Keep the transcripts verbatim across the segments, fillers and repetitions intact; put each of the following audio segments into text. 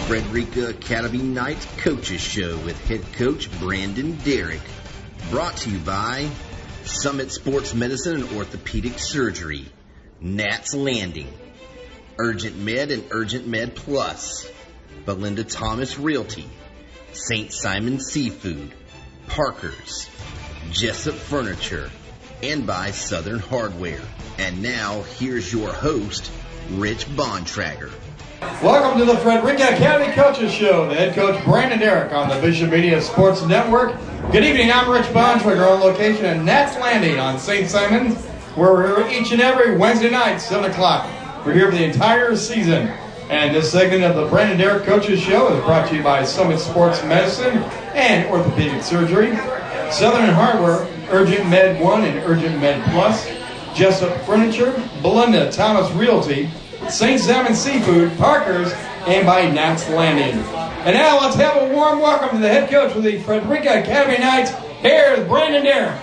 Frederica Academy Night Coaches Show with head coach Brandon Derrick. Brought to you by Summit Sports Medicine and Orthopedic Surgery, Nats Landing, Urgent Med and Urgent Med Plus, Belinda Thomas Realty, Saint Simon Seafood, Parker's, Jessup Furniture, and by Southern Hardware. And now, here's your host, Rich Bontrager. Welcome to the Frederica Academy Coaches Show. The head coach Brandon Derrick on the Bishop Media Sports Network. Good evening, I'm Rich Bontrager on location at Nats Landing on Saint Simon, where we're here each and every Wednesday night, seven o'clock. We're here for the entire season. And this segment of the Brandon Derrick Coaches Show is brought to you by Summit Sports Medicine and Orthopedic Surgery, Southern Hardware, Urgent Med one and Urgent Med Plus, Jessup Furniture, Belinda Thomas Realty, Saint Simon Seafood, Parker's, and by Nats Landing. And now let's have a warm welcome to the head coach of the Frederica Academy Knights. Here's Brandon Derrick.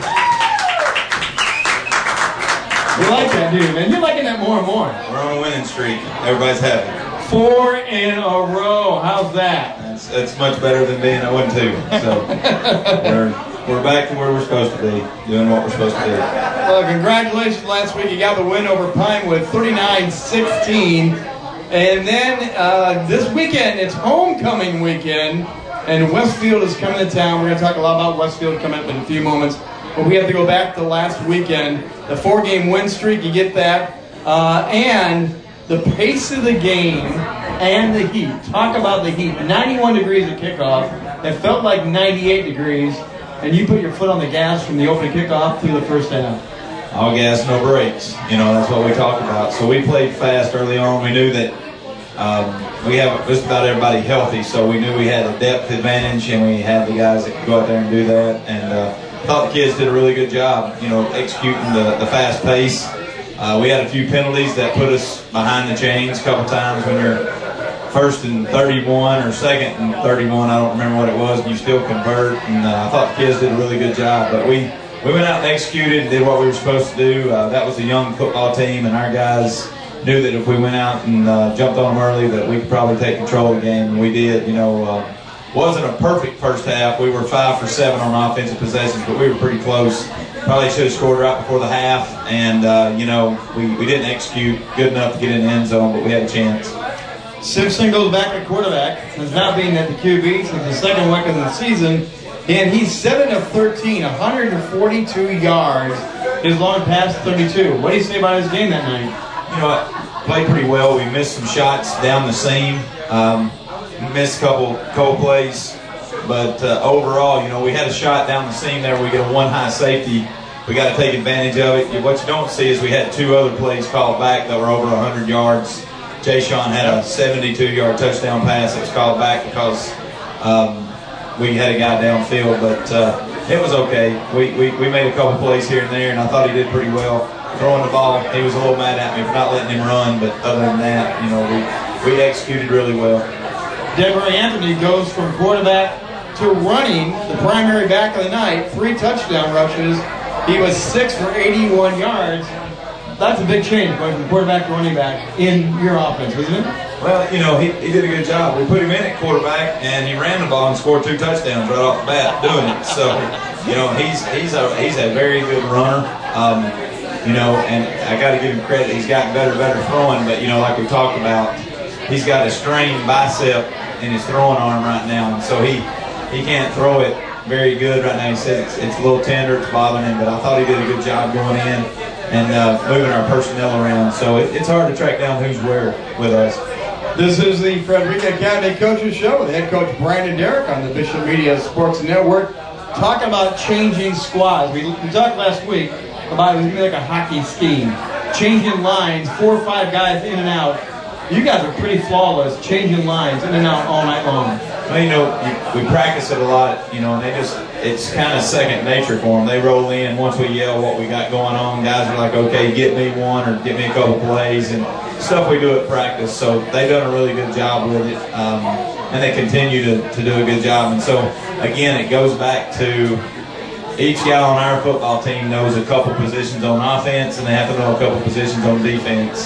You like that, dude, man. You're liking that more and more. We're on a winning streak. Everybody's happy. Four in a row. How's that? That's, that's much better than being oh and two. So we're, we're back to where we're supposed to be, doing what we're supposed to do. Well, congratulations. Last week you got the win over Pinewood, thirty-nine sixteen. And then uh, this weekend, it's homecoming weekend, and Westfield is coming to town. We're going to talk a lot about Westfield coming up in a few moments. But we have to go back to last weekend. The four-game win streak, you get that. Uh, and the pace of the game and the heat. Talk about the heat. ninety-one degrees at kickoff. It felt like ninety-eight degrees. And you put your foot on the gas from the opening kickoff through the first half. All gas, no brakes. You know, that's what we talked about. So we played fast early on. We knew that um, we have just about everybody healthy. So we knew we had a depth advantage, and we had the guys that could go out there and do that. And uh, I thought the kids did a really good job, you know, executing the, the fast pace. Uh, we had a few penalties that put us behind the chains a couple times when you're first and thirty-one or second and thirty-one, I don't remember what it was, and you still convert. And uh, I thought the kids did a really good job. But we, we went out and executed, did what we were supposed to do. Uh, that was a young football team, and our guys knew that if we went out and uh, jumped on them early that we could probably take control of the game, and we did. You know, uh, wasn't a perfect first half. We were five for seven on offensive possessions, but we were pretty close. Probably should have scored right before the half, and, uh, you know, we, we didn't execute good enough to get in the end zone, but we had a chance. Simpson goes back at quarterback, has now been at the Q B since the second week of the season, and he's seven of thirteen, one hundred forty-two yards. His long pass, thirty-two. What do you say about his game that night? You know what? Played pretty well. We missed some shots down the seam. Um, missed a couple cold plays. But uh, overall, you know, we had a shot down the seam there. We get a one-high safety. We got to take advantage of it. What you don't see is we had two other plays called back that were over one hundred yards. Jay Sean had a seventy-two yard touchdown pass that was called back because um, we had a guy downfield. But uh, it was okay. We, we, we made a couple plays here and there, and I thought he did pretty well. Throwing the ball, he was a little mad at me for not letting him run. But other than that, you know, we, we executed really well. Deborah Anthony goes from quarterback to running, the primary back of the night, three touchdown rushes. He was six for eighty-one yards. That's a big change going from quarterback to running back in your offense, isn't it? Well, you know, he, he did a good job. We put him in at quarterback, and he ran the ball and scored two touchdowns right off the bat doing it. So, you know, he's he's a he's a very good runner. Um, you know, and I got to give him credit. He's gotten better, better throwing. But you know, like we talked about, he's got a strained bicep in his throwing arm right now, and so he. He can't throw it very good right now. He said it's, it's a little tender, it's bothering him, but I thought he did a good job going in and uh, moving our personnel around. So it, it's hard to track down who's where with us. This is the Frederica Academy Coaches Show with head coach Brandon Derrick on the Bishop Media Sports Network. Talking about changing squads. We, we talked last week about it was going to be like a hockey scheme. Changing lines, four or five guys in and out. You guys are pretty flawless, changing lines in and out all night long. Well, you know, we, we practice it a lot, you know, and they just, it's kind of second nature for them. They roll in, once we yell what we got going on, guys are like, okay, get me one or get me a couple plays and stuff we do at practice. So they've done a really good job with it, um, and they continue to, to do a good job. And so, again, it goes back to each guy on our football team knows a couple positions on offense, and they have to know a couple positions on defense.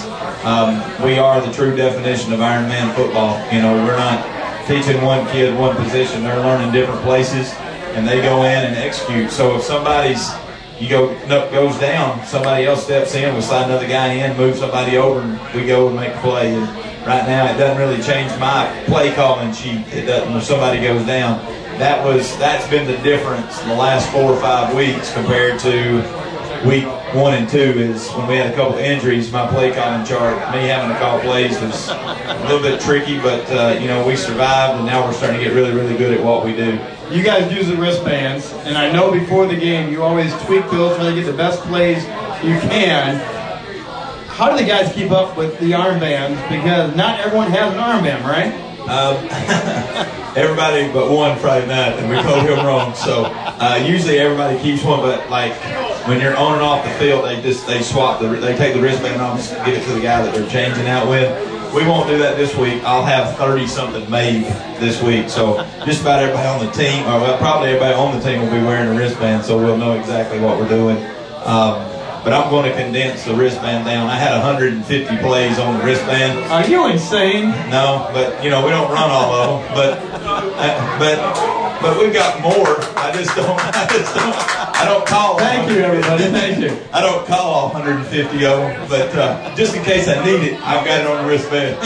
um, we are the true definition of Ironman football. You know, we're not teaching one kid one position. They're learning different places, and they go in and execute. So if somebody's you go no, goes down, somebody else steps in, we slide another guy in, move somebody over, and we go and make a play. And right now, it doesn't really change my play calling sheet. It doesn't when somebody goes down. That was that's been the difference in the last four or five weeks compared to week one and two. Is when we had a couple of injuries, my play calling chart, me having to call plays was a little bit tricky, but uh, you know, we survived, and now we're starting to get really, really good at what we do. You guys use the wristbands, and I know before the game you always tweak those, try to get the best plays you can. How do the guys keep up with the armbands? Because not everyone has an armband, right? Um, everybody but one Friday night, and we told him wrong. So uh, usually everybody keeps one, but like when you're on and off the field, they just they swap the they take the wristband off and give it to the guy that they're changing out with. We won't do that this week. I'll have thirty something made this week. So just about everybody on the team, or well, probably everybody on the team will be wearing a wristband, so we'll know exactly what we're doing. Um, But I'm going to condense the wristband down. I had one hundred fifty plays on the wristband. Are you insane? No, but you know we don't run all of them. But uh, but but we've got more. I just don't. I just don't. I don't call. Thank you, everybody. Thank you. I don't call all one hundred fifty of them. But uh, just in case I need it, I've got it on the wristband.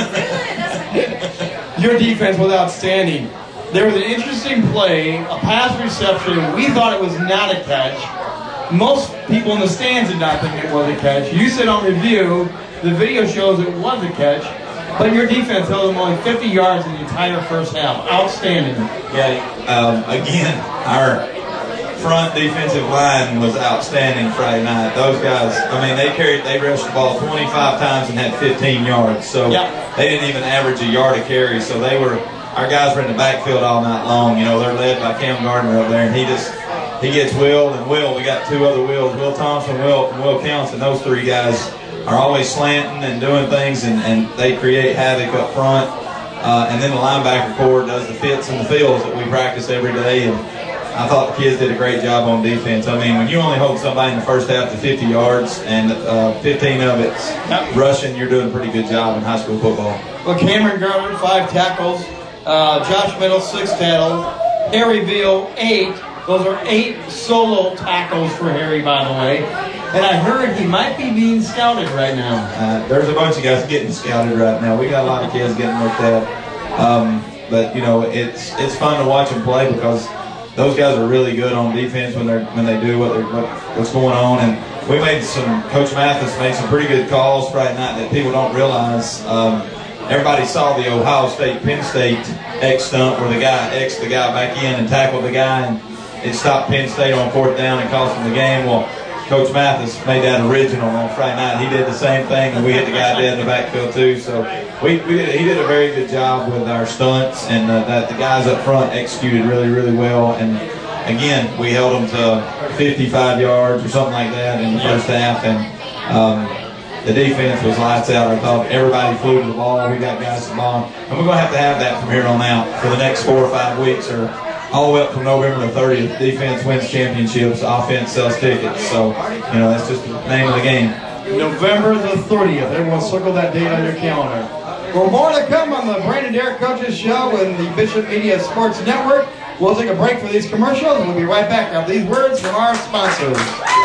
Your defense was outstanding. There was an interesting play, a pass reception. We thought it was not a catch. Most people in the stands did not think it was a catch. You said on review, the video shows it was a catch, but your defense held them only fifty yards in the entire first half. Outstanding. Yeah, um, again, our front defensive line was outstanding Friday night. Those guys, I mean, they carried, they rushed the ball twenty-five times and had fifteen yards. So yeah. They didn't even average a yard a carry. So they were, our guys were in the backfield all night long. You know, they're led by Cam Gardner up there, and he just, he gets Will and Will. We got two other Wills, Will Thompson, Will, and Will Counts, and those three guys are always slanting and doing things, and, and they create havoc up front. Uh, and then the linebacker corps does the fits and the fills that we practice every day. And I thought the kids did a great job on defense. I mean, when you only hold somebody in the first half to fifty yards and uh, fifteen of it's yep. rushing, you're doing a pretty good job in high school football. Well, Cameron Gardner, five tackles. Uh, Josh Middle, six tackles. Harry Veal, eight. Those are eight solo tackles for Harry, by the way. And I heard he might be being scouted right now. Uh, there's a bunch of guys getting scouted right now. We got a lot of kids getting looked at. Um, but, you know, it's it's fun to watch them play because those guys are really good on defense when they're when they do what they're, what, what's going on. And we made some, Coach Mathis made some pretty good calls Friday night that people don't realize. Um, everybody saw the Ohio State, Penn State X stunt where the guy X the guy back in and tackled the guy, and it stopped Penn State on fourth down and cost them the game. Well, Coach Mathis made that original on Friday night. He did the same thing, and we hit the guy dead in the backfield too. So we, we did, he did a very good job with our stunts, and uh, that the guys up front executed really, really well. And again, we held them to fifty-five yards or something like that in the first half, and um, the defense was lights out. I thought everybody flew to the ball. We got guys to the ball, and we're going to have to have that from here on out for the next four or five weeks, or all the way up from November the thirtieth. Defense wins championships, offense sells tickets. So, you know, that's just the name of the game. November the thirtieth. Everyone circle that date on your calendar. For more to come on the Brandon Derrick Coaches Show and the Bishop Media Sports Network, we'll take a break for these commercials, and we'll be right back after these words from our sponsors.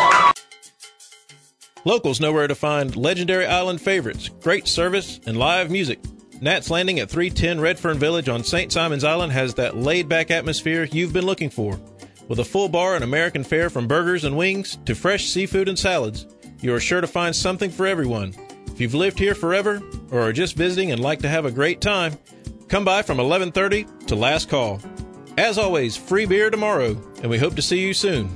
Locals know where to find legendary island favorites, great service, and live music. Nat's Landing at three ten Redfern Village on Saint Simon's Island has that laid-back atmosphere you've been looking for. With a full bar and American fare from burgers and wings to fresh seafood and salads, you are sure to find something for everyone. If you've lived here forever or are just visiting and like to have a great time, come by from eleven thirty to last call. As always, free beer tomorrow, and we hope to see you soon.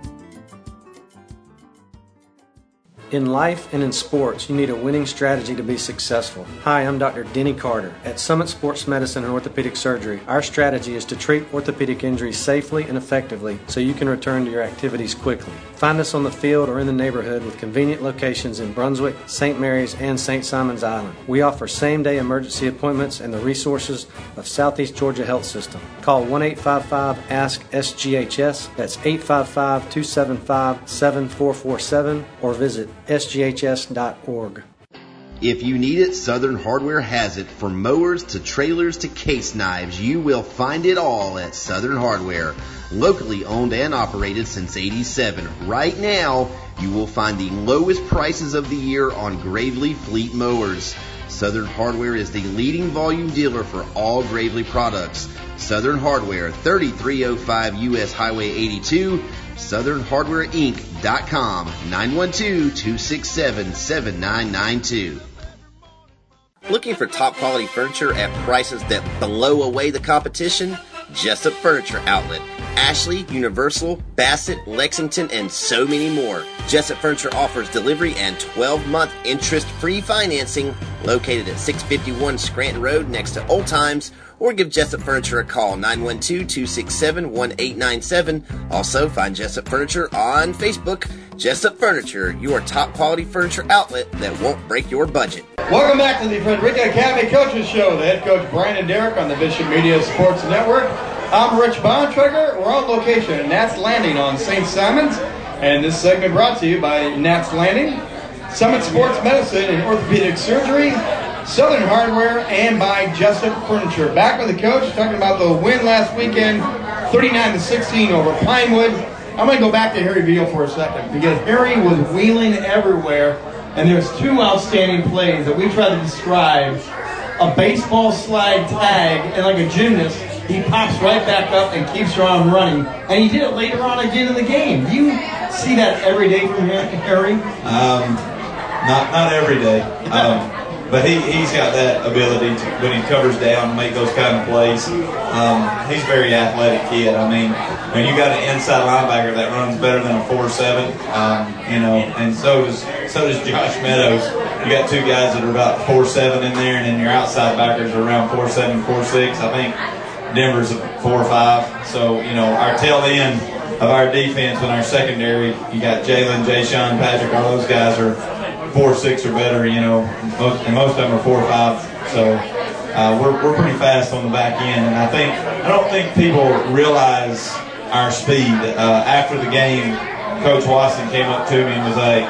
In life and in sports, you need a winning strategy to be successful. Hi, I'm Doctor Denny Carter. At Summit Sports Medicine and Orthopedic Surgery, our strategy is to treat orthopedic injuries safely and effectively so you can return to your activities quickly. Find us on the field or in the neighborhood with convenient locations in Brunswick, Saint Mary's, and Saint Simon's Island. We offer same-day emergency appointments and the resources of Southeast Georgia Health System. Call one eight five five ask S G H S, that's eight five five, two seven five, seven four four seven, or visit S G H S dot org. If you need it, Southern Hardware has it. From mowers to trailers to case knives, you will find it all at Southern Hardware. Locally owned and operated since eighty-seven. Right now, you will find the lowest prices of the year on Gravely Fleet mowers. Southern Hardware is the leading volume dealer for all Gravely products. Southern Hardware, thirty-three oh five U S Highway eighty-two, southern hardware inc dot com, nine one two, two six seven, seven nine nine two. Looking for top quality furniture at prices that blow away the competition? Jessup Furniture Outlet. Ashley, Universal, Bassett, Lexington, and so many more. Jessup Furniture offers delivery and twelve-month interest-free financing located at six fifty-one Scranton Road next to Old Times, or give Jessup Furniture a call, nine one two, two six seven, one eight nine seven. Also, find Jessup Furniture on Facebook. Jessup Furniture, your top quality furniture outlet that won't break your budget. Welcome back to the Frederica Academy Coaches Show. The head coach Brandon Derrick on the Bishop Media Sports Network. I'm Rich Bontrager. We're on location at Nats Landing on Saint Simons, and this segment brought to you by Nats Landing, Summit Sports Medicine and Orthopedic Surgery, Southern Hardware, and by Jessup Furniture. Back with the coach, talking about the win last weekend, thirty-nine to sixteen over Pinewood. I'm going to go back to Harry Veal for a second, because Harry was wheeling everywhere, and there's two outstanding plays that we try to describe. A baseball slide tag, and like a gymnast, he pops right back up and keeps on running. And he did it later on again in the game. Do you see that every day from Harry? Um, not not every day. Um, but he, he's got that ability to, when he covers down, to make those kind of plays. Um, he's a very athletic kid. I mean, when you got an inside linebacker that runs better than a four seven, um, you know, and so does so does Josh Meadows. You got two guys that are about four seven in there, and then your outside backers are around four seven, four six. I think Denver's a four five. So, you know, our tail end of our defense and our secondary, you got Jalen, Jay Sean, Patrick, all those guys are four six or better, you know, most, and most of them are four five. So uh, we're, we're pretty fast on the back end. And I think, I don't think people realize our speed. Uh, after the game, Coach Watson came up to me and was like,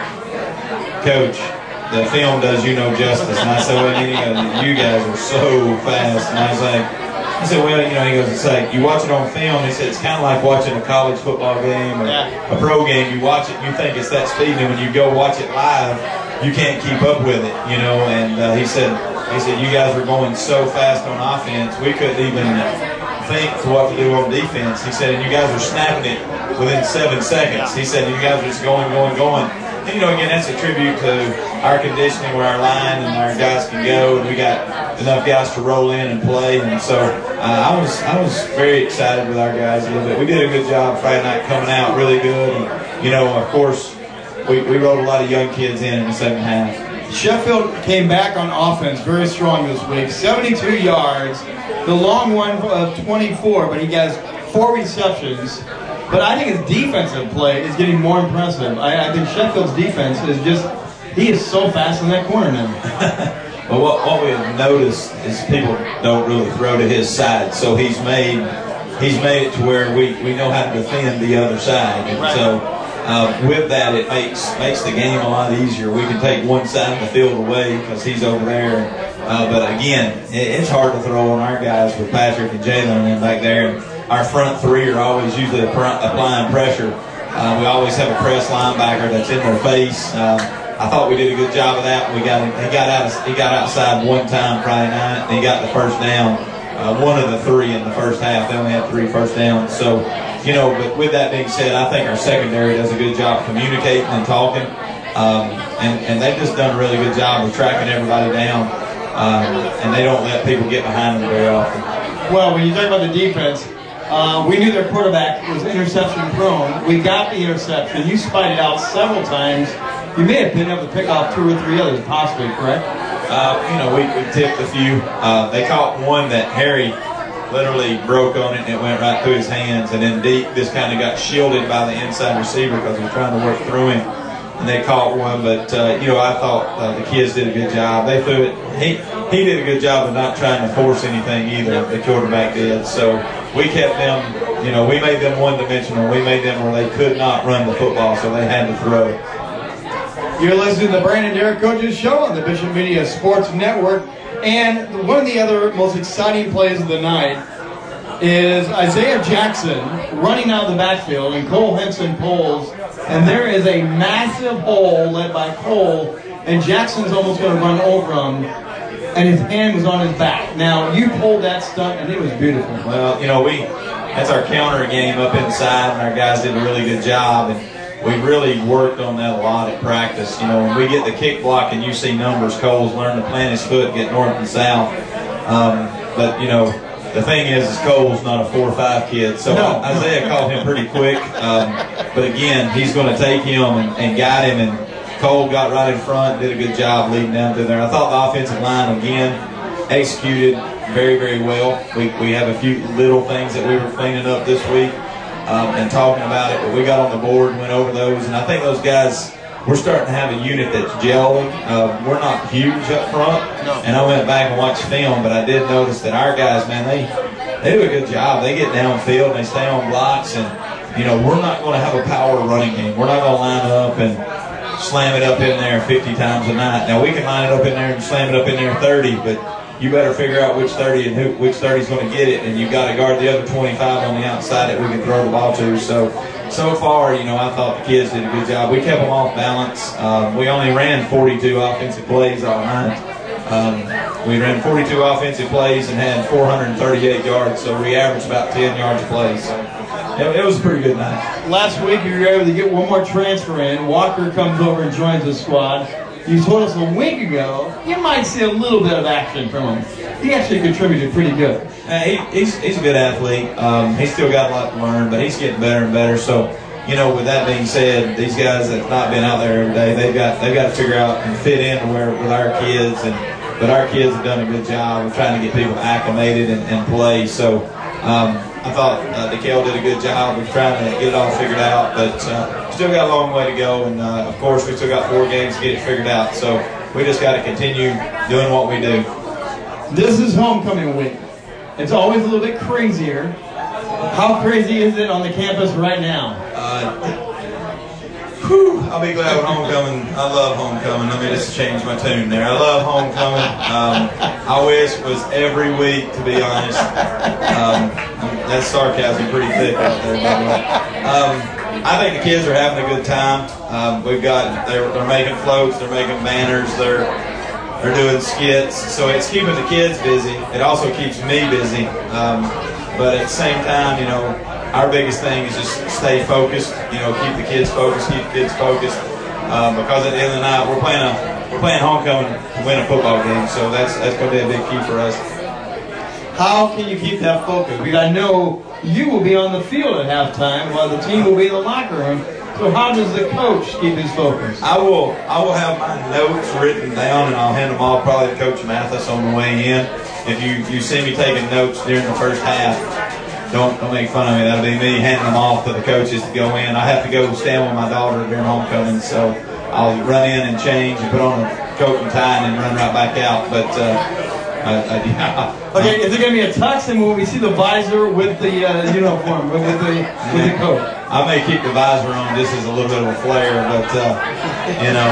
Coach, the film does you no justice. And I said, well, you, know, you guys are so fast. And I was like, I said, well, you know, he goes, it's like, you watch it on film. He said, it's kind of like watching a college football game or a pro game. You watch it, you think it's that speed, and when you go watch it live, you can't keep up with it, you know. And uh, he said, he said, you guys were going so fast on offense, we couldn't even think to what to do on defense. He said, and you guys were snapping it within seven seconds. He said, you guys were just going, going, going. And, you know, again, that's a tribute to our conditioning where our line and our guys can go, and we got enough guys to roll in and play. And so uh, I was I was very excited with our guys a little bit. We did a good job Friday night coming out really good. And, you know, of course, we, we rolled a lot of young kids in in the second half. Sheffield came back on offense very strong this week, seventy-two yards, the long one of twenty-four, but he has four receptions. But I think his defensive play is getting more impressive. I, I think Sheffield's defense is just, he is so fast in that corner now. But what, what we've noticed is people don't really throw to his side. So he's made he's made it to where we, we know how to defend the other side. And right. so uh, with that, it makes makes the game a lot easier. We can take one side of the field away because he's over there. Uh, but again, it, it's hard to throw on our guys with Patrick and Jalen and back there. Our front three are always usually applying pressure. Uh, we always have a press linebacker that's in their face. Uh, I thought we did a good job of that. We got him, he got out he got outside one time Friday night, and he got the first down. Uh, one of the three in the first half. They only had three first downs. So, you know, but with that being said, I think our secondary does a good job communicating and talking. Um, and, and they've just done a really good job of tracking everybody down. Um, and they don't let people get behind them very often. Well, when you talk about the defense, Uh, we knew their quarterback was interception prone. We got the interception. You spied it out several times. You may have been able to pick off two or three others, possibly, correct? Uh, you know, we, we tipped a few. Uh, they caught one that Harry literally broke on it, and it went right through his hands. And then Deke just kind of got shielded by the inside receiver because he was trying to work through him. And they caught one, but, uh, you know, I thought uh, the kids did a good job. They threw it. He, he did a good job of not trying to force anything either, the quarterback did. So we kept them, you know, we made them one-dimensional. We made them where they could not run the football, so they had to throw it. You're listening to the Brandon Derrick Coaches Show on the Bishop Media Sports Network. And one of the other most exciting plays of the night is Isaiah Jackson running out of the backfield, and Cole Henson pulls, and there is a massive hole led by Cole, and Jackson's almost going to run over him, and his hand was on his back. Now, you pulled that stunt, and it was beautiful. Well, you know, we that's our counter game up inside, and our guys did a really good job, and we really worked on that a lot at practice. You know, when we get the kick block and you see numbers, Cole's learned to plant his foot, get north and south. Um, but, you know, the thing is, is Cole's not a four or five kid, so no. Isaiah caught him pretty quick. Um, but again, he's going to take him and, and guide him, and Cole got right in front, did a good job leading down through there. I thought the offensive line, again, executed very, very well. We, we have a few little things that we were cleaning up this week. Um, and talking about it, but we got on the board and went over those, and I think those guys, we're starting to have a unit that's gelling. Uh, we're not huge up front, no. And I went back and watched film, but I did notice that our guys, man, they they do a good job. They get downfield and they stay on blocks, and you know, we're not going to have a power running game. We're not going to line up and slam it up in there fifty times a night. Now we can line it up in there and slam it up in there thirty, but you better figure out which thirty and who, which thirty is going to get it, and you got to guard the other twenty-five on the outside that we can throw the ball to. So, so far, you know, I thought the kids did a good job. We kept them off balance. Um, we only ran forty-two offensive plays all night. Um, we ran forty-two offensive plays and had four hundred thirty-eight yards, so we averaged about ten yards a play. So it, it was a pretty good night. Last week, you were able to get one more transfer in. Walker comes over and joins the squad. You told us a week ago you might see a little bit of action from him. He actually contributed pretty good. Uh, he, he's, he's a good athlete. Um, he's still got a lot to learn, but he's getting better and better. So, you know, with that being said, these guys that have not been out there every day, they've got they've got to figure out and fit in where with our kids. And but our kids have done a good job of trying to get people acclimated and, and play. So um, I thought uh, DeKale did a good job of trying to get it all figured out, but uh, still got a long way to go. And uh, of course, we still got four games to get it figured out. So we just got to continue doing what we do. This is homecoming week. It's always a little bit crazier. How crazy is it on the campus right now? Uh, whew, I'll be glad with homecoming. I love homecoming. Let me just change my tune there. I love homecoming. Um, I wish it was every week, to be honest. Um, that's sarcasm pretty thick out there, by the way. Um, I think the kids are having a good time. Um, we've got they're, they're making floats, they're making banners, they're they're doing skits. So it's keeping the kids busy. It also keeps me busy. Um, but at the same time, you know, our biggest thing is just stay focused. You know, keep the kids focused, keep the kids focused. Um, because at the end of the night, we're playing a we're playing homecoming to win a football game. So that's that's going to be a big key for us. How can you keep that focus? Because I know you will be on the field at halftime while the team will be in the locker room. So how does the coach keep his focus? I will I will have my notes written down, and I'll hand them off probably to Coach Mathis on the way in. If you, you see me taking notes during the first half, don't don't make fun of me. That'll be me handing them off to the coaches to go in. I have to go stand with my daughter during homecoming, so I'll run in and change and put on a coat and tie and then run right back out. But uh, I, I, yeah. Okay, is it going to be a tux, and will we see the visor with the uh, uniform, with the with the coat? I may keep the visor on just as a little bit of a flair, but uh, you know,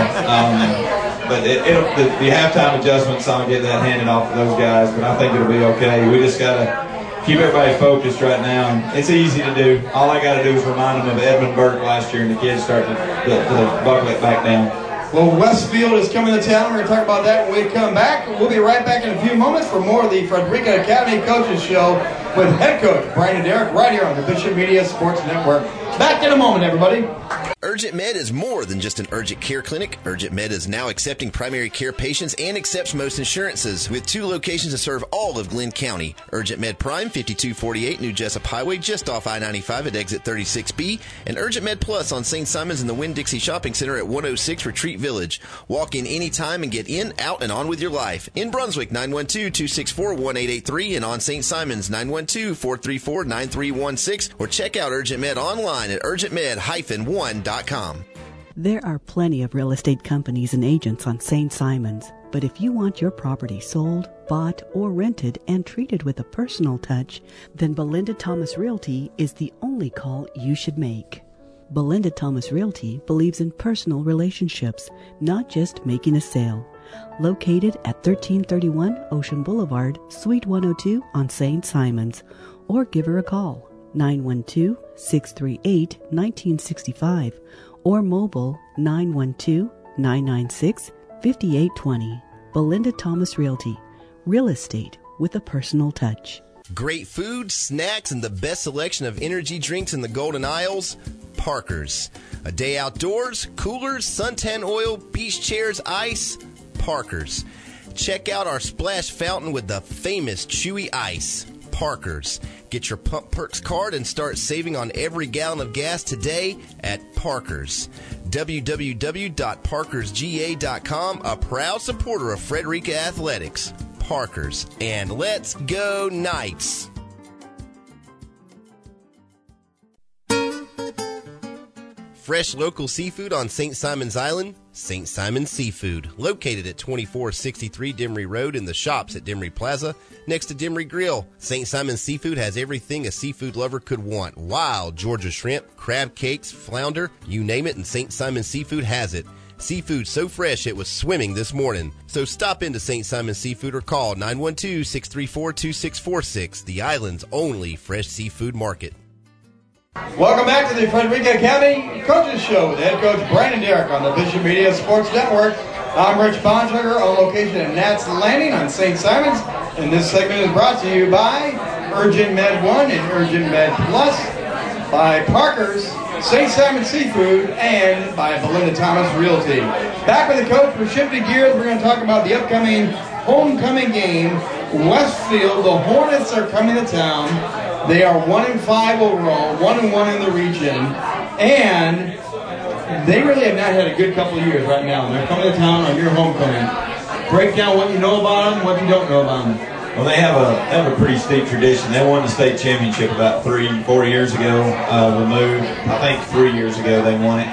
um, but it, it'll, the, the halftime adjustments, I'll get that handed off to those guys. But I think it'll be okay. We just gotta keep everybody focused right now, and it's easy to do. All I got to do is remind them of Edmund Burke last year, and the kids start to, to, to buckle it back down. Well, Westfield is coming to town. We're going to talk about that when we come back. We'll be right back in a few moments for more of the Frederica Academy Coaches Show with head coach Brandon Derrick right here on the Bishop Media Sports Network. Back in a moment, everybody. Urgent Med is more than just an urgent care clinic. Urgent Med is now accepting primary care patients and accepts most insurances with two locations to serve all of Glenn County. Urgent Med Prime, fifty-two forty-eight New Jessup Highway, just off I ninety-five at exit thirty-six B, and Urgent Med Plus on Saint Simons in the Winn-Dixie Shopping Center at one oh six Retreat Village. Walk in anytime and get in, out, and on with your life. In Brunswick, nine one two, two six four, one eight eight three, and on Saint Simons, nine one two, four three four, nine three one six, or check out Urgent Med online at urgent med dash one dot com. There are plenty of real estate companies and agents on Saint Simons, but if you want your property sold, bought, or rented and treated with a personal touch, then Belinda Thomas Realty is the only call you should make. Belinda Thomas Realty believes in personal relationships, not just making a sale. Located at thirteen thirty-one Ocean Boulevard, Suite one oh two on Saint Simons, or give her a call, nine one two, six three eight, one nine six five, or mobile nine one two, nine nine six, five eight two zero. Belinda Thomas Realty, real estate with a personal touch. Great food, snacks, and the best selection of energy drinks in the Golden Isles? Parker's. A day outdoors, coolers, suntan oil, beach chairs, ice? Parker's. Check out our splash fountain with the famous chewy ice. Parker's. Get your Pump Perks card and start saving on every gallon of gas today at Parker's. w w w dot parkers g a dot com, a proud supporter of Frederica Athletics. Parker's. And let's go Knights! Fresh local seafood on Saint Simons Island? Saint Simons Seafood, located at twenty-four sixty-three Demery Road in the shops at Demery Plaza, next to Demery Grill. Saint Simons Seafood has everything a seafood lover could want. Wild Georgia shrimp, crab cakes, flounder, you name it, and Saint Simons Seafood has it. Seafood so fresh it was swimming this morning. So stop into Saint Simons Seafood or call nine one two, six three four, two six four six, the island's only fresh seafood market. Welcome back to the Frederica County Coaches Show with head coach Brandon Derrick on the Bishop Media Sports Network. I'm Rich Bontrager on location at Nats Landing on Saint Simons, and this segment is brought to you by Urgent Med one and Urgent Med Plus, by Parker's, Saint Simon Seafood, and by Belinda Thomas Realty. Back with the coach, we're shifting gears. We're going to talk about the upcoming homecoming game. Westfield, the Hornets are coming to town. They are one and five overall, one and one in the region, and they really have not had a good couple of years right now. They're coming to town on your homecoming. Break down what you know about them, what you don't know about them. Well, they have a they have a pretty steep tradition. They won the state championship about three, four years ago. Uh, removed, I think three years ago they won it.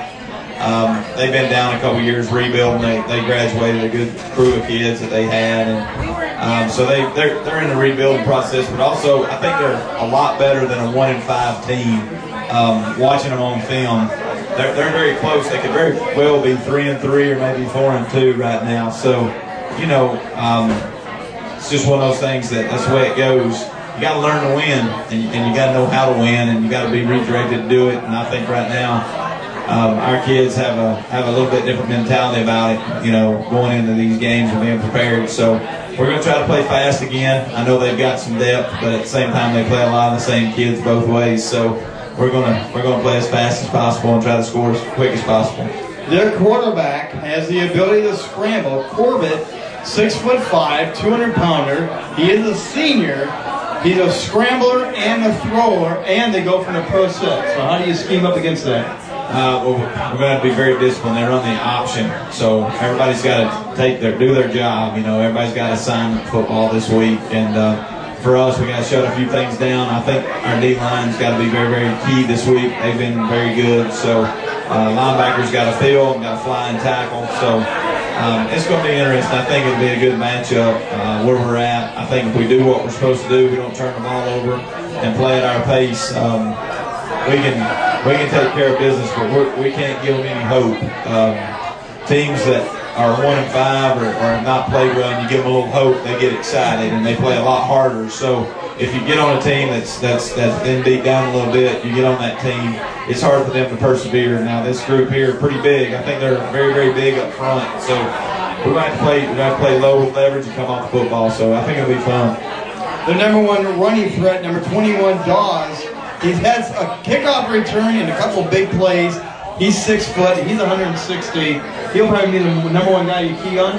Um, they've been down a couple years rebuilding. They they graduated a good crew of kids that they had, and um, so they they're they're in the rebuilding process. But also, I think they're a lot better than a one and five team. Um, watching them on film, they're they're very close. They could very well be three and three or maybe four and two right now. So, you know, um, it's just one of those things that that's the way it goes. You got to learn to win, and, and you got to know how to win, and you got to be redirected to do it. And I think right now. Um, our kids have a have a little bit different mentality about it, you know, going into these games and being prepared. So we're going to try to play fast again. I know they've got some depth, but at the same time they play a lot of the same kids both ways. So we're going to we're going to play as fast as possible and try to score as quick as possible. Their quarterback has the ability to scramble. Corbett, six foot five, two hundred pounder. He is a senior. He's a scrambler and a thrower, and they go from the pro set. So how do you scheme up against that? Uh, well, we're going to have to be very disciplined. They run the option, so everybody's got to take their do their job. You know, everybody's got assignment football this week, and uh, for us, we got to shut a few things down. I think our D line's got to be very, very key this week. They've been very good, so uh, linebackers got to field, got to fly and tackle. So um, it's going to be interesting. I think it'll be a good matchup uh, where we're at. I think if we do what we're supposed to do, we don't turn the ball over and play at our pace. Um, we can. We can take care of business, but we're, we can't give them any hope. Um, teams that are one and five or, or not play well, and you give them a little hope, they get excited and they play a lot harder. So if you get on a team that's that's that's been beat down a little bit, you get on that team, it's hard for them to persevere. Now this group here, pretty big. I think they're very very big up front. So we're going to play we're going to play low with leverage and come off the football. So I think it'll be fun. The number one running threat, number twenty-one, Dawes. He's had a kickoff return and a couple big plays. He's six foot. He's one hundred sixty. He'll probably be the number one guy you key on.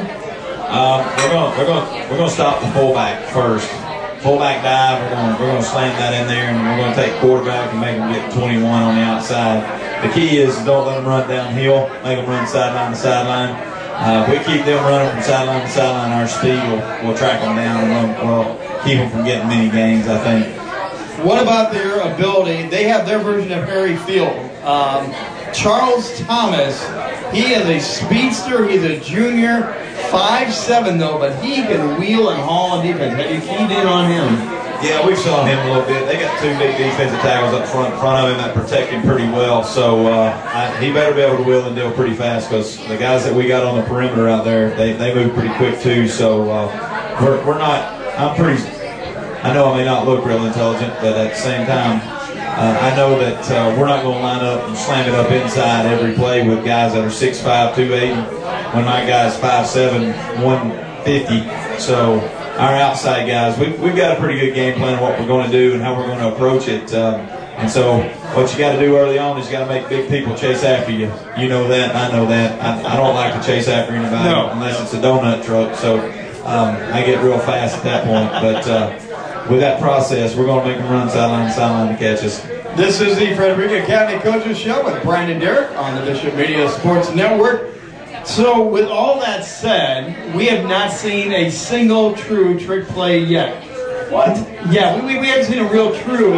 Um, we're going we're going we're going to stop the fullback first. Fullback dive. We're going we're going to slam that in there, and we're going to take quarterback and make them get twenty-one on the outside. The key is don't let them run downhill. Make them run sideline to sideline. Uh, if we keep them running from sideline to sideline, our speed will will track them down and we'll keep them from getting many gains, I think. What about their ability? They have their version of Harry Field. Um, Charles Thomas, he is a speedster. He's a junior, five seven though, but he can wheel and haul on defense. Have you keyed in on him? Yeah, we saw him a little bit. They got two big defensive tackles up front, front of him that protect him pretty well. So uh, I, he better be able to wheel and deal pretty fast because the guys that we got on the perimeter out there, they, they move pretty quick too. So uh, we're, we're not, I'm pretty, I know I may not look real intelligent, but at the same time, uh, I know that uh, we're not going to line up and slam it up inside every play with guys that are six five, two eighty, when my guy's five seven, one fifty. So our outside guys, we, we've got a pretty good game plan of what we're going to do and how we're going to approach it. Um, and so what you got to do early on is you got to make big people chase after you. You know that, I know that. I, I don't like to chase after anybody no. unless it's a donut truck. So um, I get real fast at that point. But uh, with that process, we're going to make them run sideline to sideline to catch us. This is the Frederica Academy Coaches Show with Brandon Derrick on the Bishop Media Sports Network. So, with all that said, we have not seen a single true trick play yet. What? Yeah, we, we, we haven't seen a real true,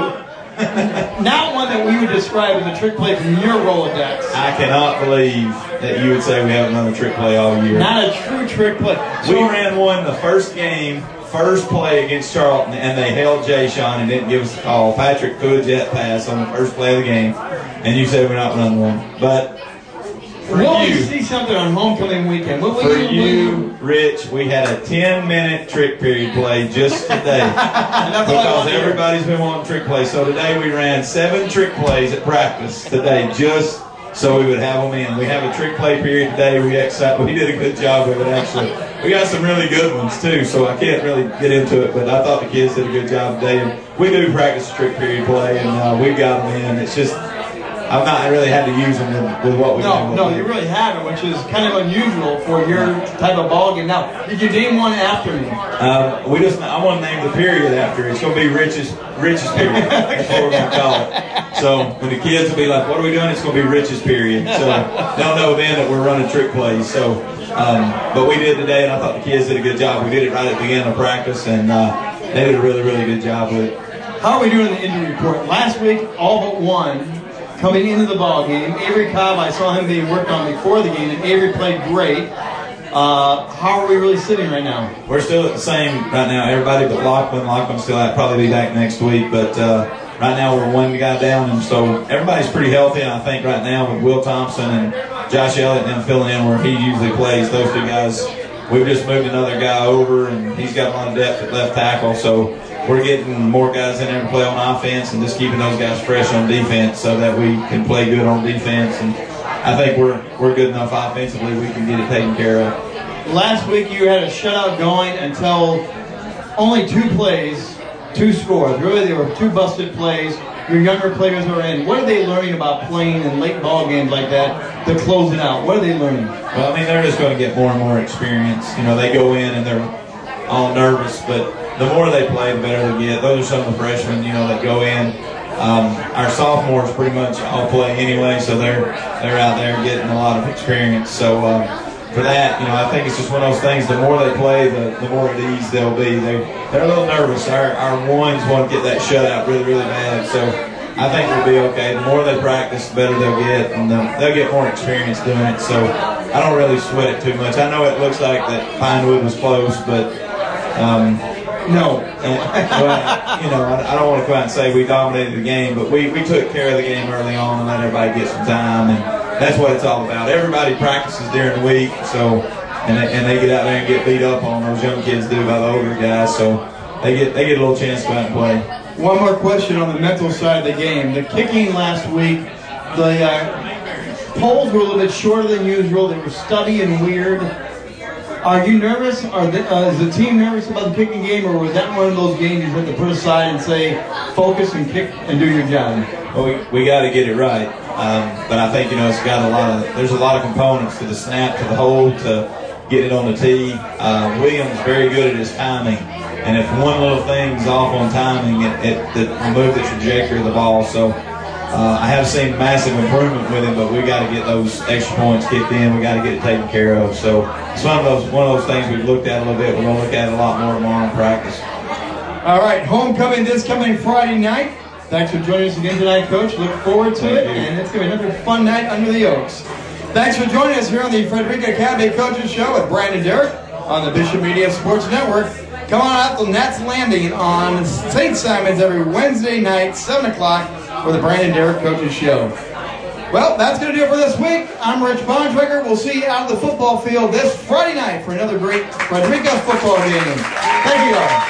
not one that we would describe as a trick play from your Rolodex. I cannot believe that you would say we haven't run a trick play all year. Not a true trick play. We ran one the first game, first play against Charlton, and they held Jay Sean and didn't give us a call. Patrick threw a jet pass on the first play of the game, and you said we're not running one. But for we'll you, see something on homecoming weekend. What, what for you, you, Rich, we had a ten-minute trick period play just today because everybody's been wanting trick plays. So today we ran seven trick plays at practice today just so we would have them in. We have a trick play period today. We excited. We did a good job with it, actually. We got some really good ones, too, so I can't really get into it, but I thought the kids did a good job today. And we do practice a trick period play, and uh, we've got them in. It's just, I've not really had to use them with, with what we No, do. no, you really haven't, which is kind of unusual for your type of ball game. Now, did you name one after me? Um, we just, I want to name the period after. It's going to be Rich's, Rich's period. That's what we're going to call it. So when the kids will be like, what are we doing? It's going to be Rich's period. So they'll know then that we're running trick plays. So, um, but we did today, and I thought the kids did a good job. We did it right at the beginning of practice, and uh, they did a really, really good job with it. How are we doing in the injury report? Last week, all but one coming into the ball game. Avery Cobb, I saw him being worked on before the game, and Avery played great. Uh, how are we really sitting right now? We're still at the same right now. Everybody but Lachlan. Lachlan's still out. Probably be back next week. But uh, right now we're one guy down, and so everybody's pretty healthy. And I think right now with Will Thompson and Josh Elliott and filling in where he usually plays, those two guys, we've just moved another guy over, and he's got a lot of depth at left tackle. So we're getting more guys in there to play on offense and just keeping those guys fresh on defense so that we can play good on defense. And I think we're we're good enough offensively we can get it taken care of. Last week you had a shutout going until only two plays, two scores. Really, there were two busted plays. Your younger players are in. What are they learning about playing in late ball games like that to close it out? What are they learning? Well, I mean, they're just going to get more and more experience. You know, they go in and they're all nervous, but the more they play, the better they get. Those are some of the freshmen, you know, that go in. Um, our sophomores pretty much all play anyway, so they're they're out there getting a lot of experience. So um, for that, you know, I think it's just one of those things. The more they play, the, the more at ease they'll be. They they're a little nervous. Our our ones want to get that shutout really really bad. So I think we'll be okay. The more they practice, the better they'll get, and they'll, they'll get more experience doing it. So I don't really sweat it too much. I know it looks like that Pinewood was close, but. Um, No. And, well, you know, I, I don't want to come out and say we dominated the game, but we, we took care of the game early on and let everybody get some time, and that's what it's all about. Everybody practices during the week, so and they, and they get out there and get beat up on. Those young kids do by the older guys, so they get they get a little chance to go out and play. One more question on the mental side of the game. The kicking last week, the uh, poles were a little bit shorter than usual. They were stubby and weird. Are you nervous? Are the, uh, is the team nervous about the kicking game, or was that one of those games you have to put aside and say, focus and kick and do your job? Well, we, we got to get it right. Um, but I think, you know, it's got a lot of, there's a lot of components to the snap, to the hold, to get it on the tee. Uh, Williams is very good at his timing. And if one little thing's off on timing, it, it, it removes the trajectory of the ball. So uh, I have seen massive improvement with him, but we got to get those extra points kicked in. We got to get it taken care of. So it's one of those one of those things we've looked at a little bit. We're going to look at it a lot more tomorrow in practice. All right, homecoming this coming Friday night. Thanks for joining us again tonight, Coach. Look forward to Thank it, you. and it's going to be another fun night under the Oaks. Thanks for joining us here on the Frederica Academy Coaches Show with Brandon Derrick on the Bishop Media Sports Network. Come on out to Nats Landing on Saint Simons every Wednesday night, seven o'clock, for the Brandon Derrick Coaches Show. Well, that's going to do it for this week. I'm Rich Bontrager. We'll see you out of the football field this Friday night for another great Frederica football game. Thank you, guys.